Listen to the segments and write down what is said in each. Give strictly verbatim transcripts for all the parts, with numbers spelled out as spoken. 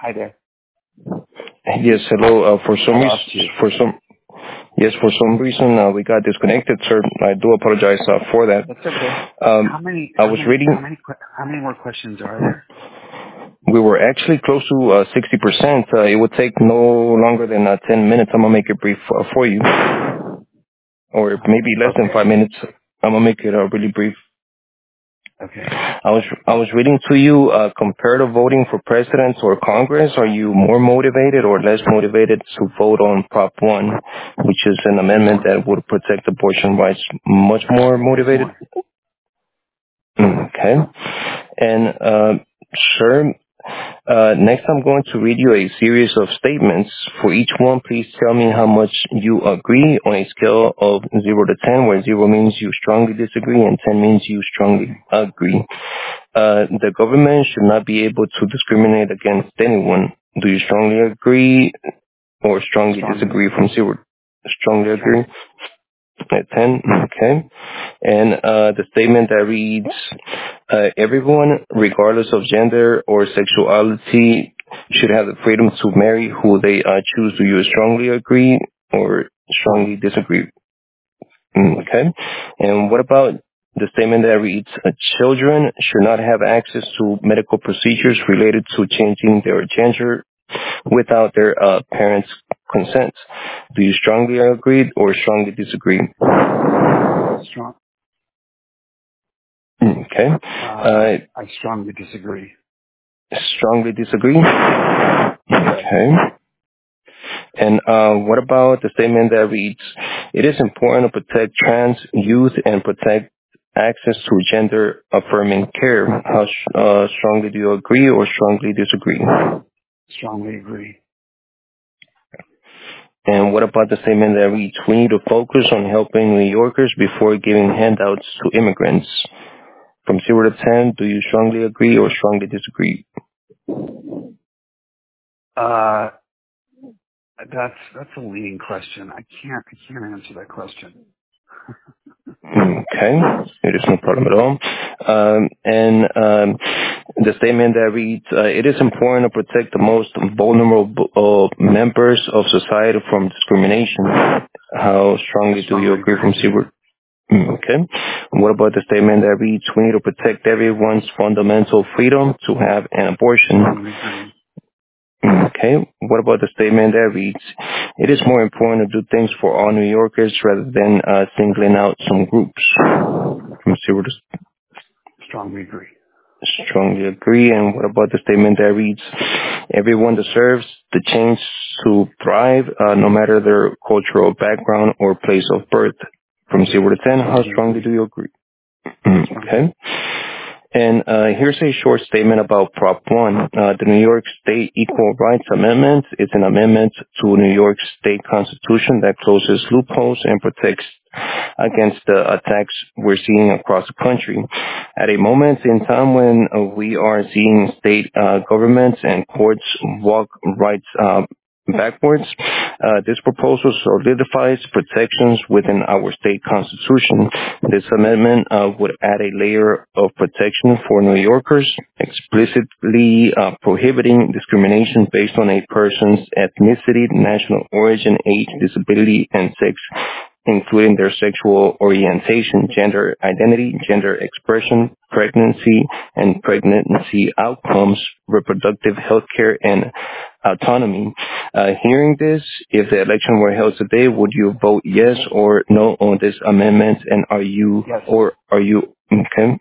Hi there. Yes, hello. Uh, for some I reason, lost you. for some yes, for some reason uh, we got disconnected, sir. I do apologize uh, for that. That's okay. Um, How many? I How was many? How reading. many? que- How many more questions are there? We were actually close to uh, sixty percent. Uh, it would take no longer than uh, ten minutes. I'm gonna make it brief uh, for you, or maybe less than Okay. five minutes. I'm gonna make it uh, really brief. Okay. I was I was reading to you uh, compared to voting for president or Congress. Are you more motivated or less motivated to vote on Prop One, which is an amendment More. that would protect abortion rights? Much more motivated. More. Mm, Okay. And uh, sir, uh, next I'm going to read you a series of statements. For each one, please tell me how much you agree on a scale of zero to ten, where zero means you strongly disagree and ten means you strongly Okay. agree. Uh, the government should not be able to discriminate against anyone. Do you strongly agree or strongly Strongly. disagree from zero? Strongly agree. Ten. At ten, okay. And uh, the statement that reads, uh, everyone, regardless of gender or sexuality, should have the freedom to marry who they uh, choose. Do you strongly agree or strongly disagree? Mm, Okay. And what about the statement that reads, uh, children should not have access to medical procedures related to changing their gender without their uh, parents' consent? Do you strongly agree or strongly disagree? Strong. Mm, Okay. Uh, Uh, I strongly disagree. strongly disagree? Yes. Okay. And uh, what about the statement that reads, it is important to protect trans youth and protect access to gender-affirming care? How uh, strongly do you agree or strongly disagree? Strongly agree. And what about the statement that reads, we need to focus on helping New Yorkers before giving handouts to immigrants? From zero to ten, do you strongly agree or strongly disagree? Uh, that's that's a leading question. I can't I can't answer that question. Okay, it is no problem at all. Um, and um, the statement that reads, uh, it is important to protect the most vulnerable uh, members of society from discrimination. How strongly do you Strongly agree from agree. Siebert? Mm, Okay. What about the statement that reads, we need to protect everyone's fundamental freedom to have an abortion? Strongly agree. Okay. What about the statement that reads, it is more important to do things for all New Yorkers rather than uh, singling out some groups? From zero to Strongly agree. strongly agree. And what about the statement that reads, everyone deserves the chance to thrive, uh, no matter their cultural background or place of birth? From zero to ten, how Strongly strongly agree. do you agree? Mm, Strongly. Okay. And uh, here's a short statement about Prop one. Uh, the New York State Equal Rights Amendment is an amendment to New York State Constitution that closes loopholes and protects against the attacks we're seeing across the country. At a moment in time when uh, we are seeing state uh, governments and courts walk rights uh, backwards, uh, this proposal solidifies protections within our state constitution. This amendment uh, would add a layer of protection for New Yorkers, explicitly uh, prohibiting discrimination based on a person's ethnicity, national origin, age, disability, and sex, including their sexual orientation, gender identity, gender expression, pregnancy and pregnancy outcomes, reproductive health care, and autonomy. Uh, hearing this, if the election were held today, would you vote yes or no on this amendment? And are you, Yes. or are you, okay?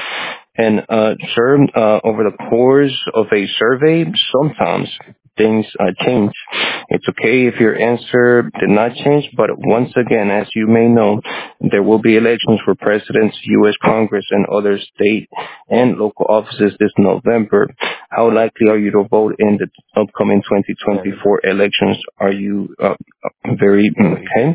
And, uh, sir, uh, over the course of a survey, sometimes things uh, change. It's okay if your answer did not change, but once again, as you may know, there will be elections for presidents, U S Congress, and other state and local offices this November. How likely are you to vote in the upcoming twenty Very. twenty-four elections? Are you uh, very, Very. okay?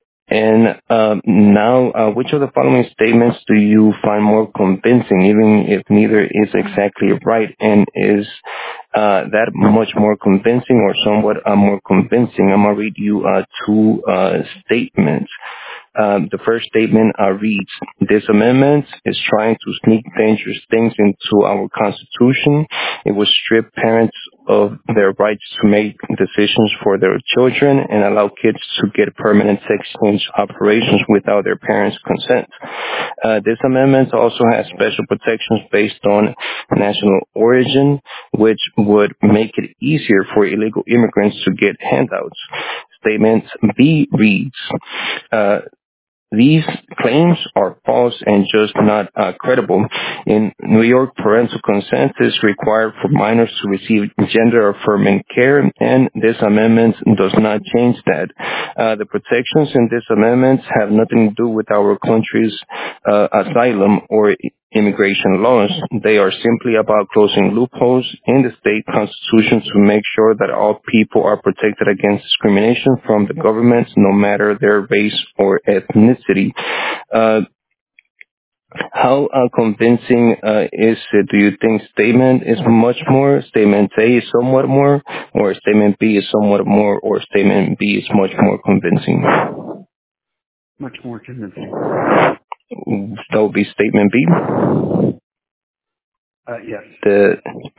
And um, now, uh, which of the following statements do you find more convincing, even if neither is exactly right? And is uh, that much more convincing or somewhat uh, more convincing? I'm going to read you uh, two uh, statements. Um, the first statement uh, reads, this amendment is trying to sneak dangerous things into our Constitution. It will strip parents of their rights to make decisions for their children and allow kids to get permanent sex change operations without their parents' consent. Uh, this amendment also has special protections based on national origin, which would make it easier for illegal immigrants to get handouts. Statement B reads, uh, these claims are false and just not uh, credible. In New York, parental consent is required for minors to receive gender-affirming care, and this amendment does not change that. Uh, the protections in this amendment have nothing to do with our country's uh, asylum or immigration laws. They are simply about closing loopholes in the state constitution to make sure that all people are protected against discrimination from the government, no matter their race or ethnicity. Uh, how uh, convincing uh, is it? Do you think statement is much more, statement A is somewhat more, or statement B is somewhat more, or statement B is much more convincing? Much more convincing. That would be statement B? Uh, yes. The,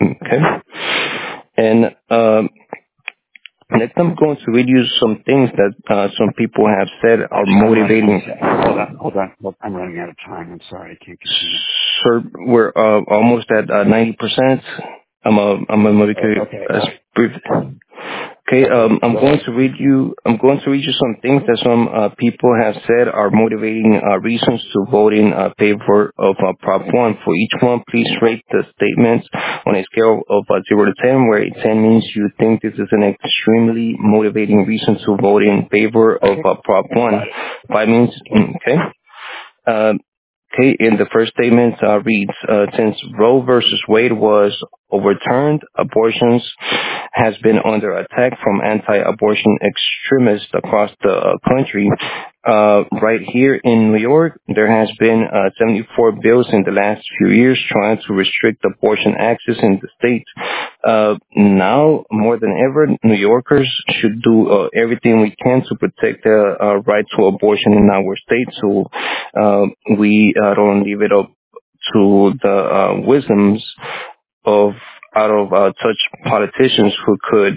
okay. And um, next I'm going to read you some things that uh, some people have said are motivating. Hold on, hold on. Hold on. I'm running out of time. I'm sorry. I can't continue. Sir, we're uh, almost at uh, ninety percent. I'm a, I'm a make it okay. as brief. Okay, um, I'm going to read you. I'm going to read you some things that some uh, people have said are motivating uh, reasons to vote in uh, favor of uh, Prop One. For each one, please rate the statements on a scale of uh, zero to ten, where ten means you think this is an extremely motivating reason to vote in favor of uh, Prop One. Five means okay. Uh, Okay, in the first statement uh, reads, uh, since Roe versus Wade was overturned, abortions has been under attack from anti-abortion extremists across the uh, country. Uh, right here in New York, there has been uh, seventy-four bills in the last few years trying to restrict abortion access in the state. Uh, now, more than ever, New Yorkers should do uh, everything we can to protect the uh, right to abortion in our state, so uh, we uh, don't leave it up to the uh, wisdoms of out of uh, touch politicians who could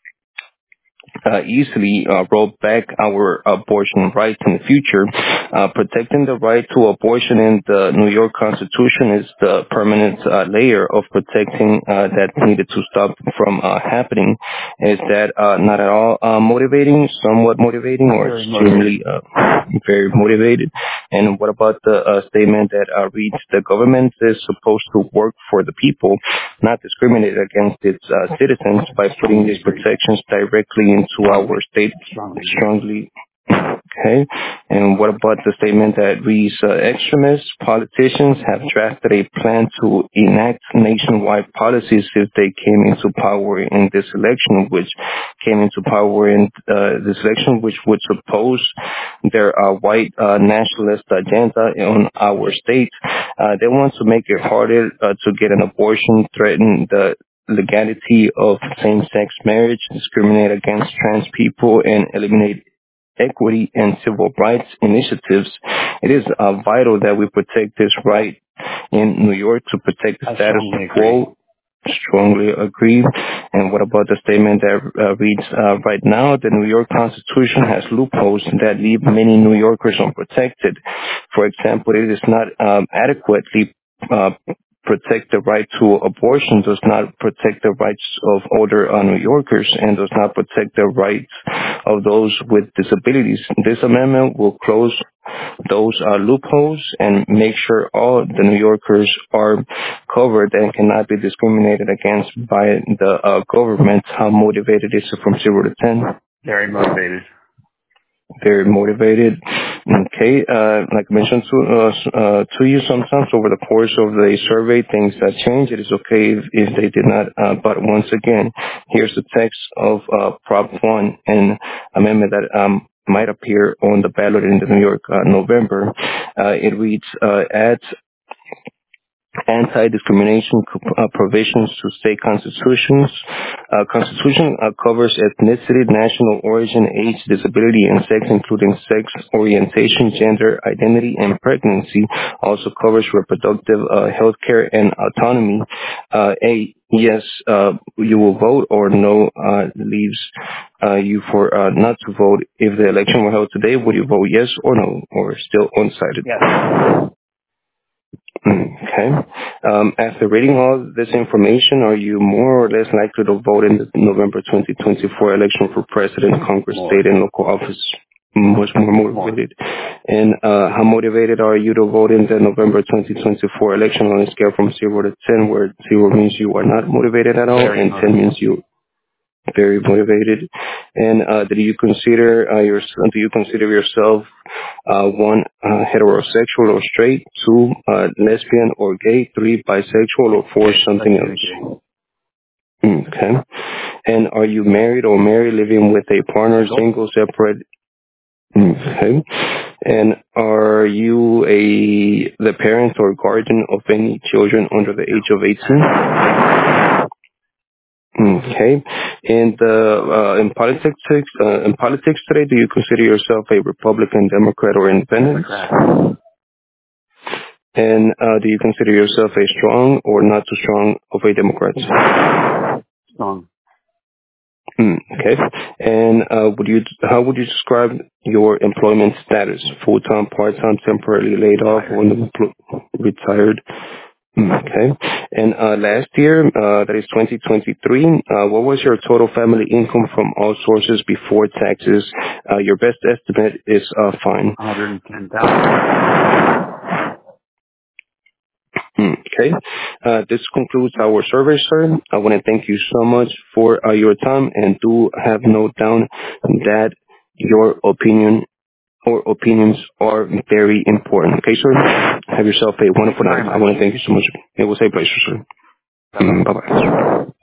uh, easily uh, roll back our abortion rights in the future. Uh, protecting the right to abortion in the New York Constitution is the permanent uh, layer of protecting uh, that needed to stop from uh, happening. Is that uh, not at all uh, motivating, somewhat motivating, or extremely uh, very motivated? And what about the uh, statement that uh, reads, the government is supposed to work for the people, not discriminate against its uh, citizens by putting these protections directly into our state strongly. Okay. And what about the statement that reads, uh, extremists, politicians have drafted a plan to enact nationwide policies if they came into power in this election, which came into power in uh, this election, which would suppose their uh, white uh, nationalist agenda on our state. Uh, they want to make it harder uh, to get an abortion, threaten the legality of same-sex marriage, discriminate against trans people, and eliminate equity and civil rights initiatives. It is uh, vital that we protect this right in New York to protect the status quo. Strongly agree. And what about the statement that uh, reads, uh, right now, the New York Constitution has loopholes that leave many New Yorkers unprotected. For example, it is not um, adequately uh, protect the right to abortion, does not protect the rights of older uh, New Yorkers, and does not protect the rights of those with disabilities. This amendment will close those uh, loopholes and make sure all the New Yorkers are covered and cannot be discriminated against by the uh, government. How motivated is it from zero to ten? Very motivated. Very motivated. Okay, uh, like I mentioned to, uh, uh, to you sometimes over the course of the survey, things that change. It is okay if, if they did not, uh, but once again, here's the text of uh, Prop one, an amendment that um, might appear on the ballot in the New York uh, November. Uh, it reads, uh, adds and anti-discrimination uh, provisions to state constitutions. Uh, Constitution uh, covers ethnicity, national origin, age, disability, and sex, including sex orientation, gender identity, and pregnancy. Also covers reproductive uh, health care and autonomy. Uh, A, yes, uh, you will vote, or no uh, leaves uh, you for uh, not to vote. If the election were held today, would you vote yes or no, or still undecided? Yes. Okay. Um, after reading all this information, are you more or less likely to vote in the November twenty twenty-four election for president, Congress, More. state, and local office? Much more motivated. And uh, how motivated are you to vote in the November twenty twenty-four election on a scale from zero to ten, where zero means you are not motivated at all, Very and motivated. ten means you very motivated? And uh, do you consider uh, your do you consider yourself uh, one uh, heterosexual or straight, two uh, lesbian or gay, three bisexual, or four something else? Okay. And are you married or married, living with a partner, single, separate? Okay. And are you a the parent or guardian of any children under the age of eighteen? Okay. And uh, uh, in politics, uh, in politics today, do you consider yourself a Republican, Democrat, or independent? Democrat. And uh, do you consider yourself a strong or not too strong of a Democrat? Strong. Mm, okay. And uh, would you? How would you describe your employment status? Full time, part time, temporarily laid off, or unempl- retired? Okay. And uh, last year, uh, that is twenty twenty-three, uh, what was your total family income from all sources before taxes? Uh, your best estimate is uh, fine. one hundred ten thousand. Okay. Uh, this concludes our survey, sir. I want to thank you so much for uh, your time, and do have note down that your opinion or opinions are very important. Okay, sir? Have yourself a wonderful night. I want to thank you so much. It was a pleasure, sir. Mm, bye-bye.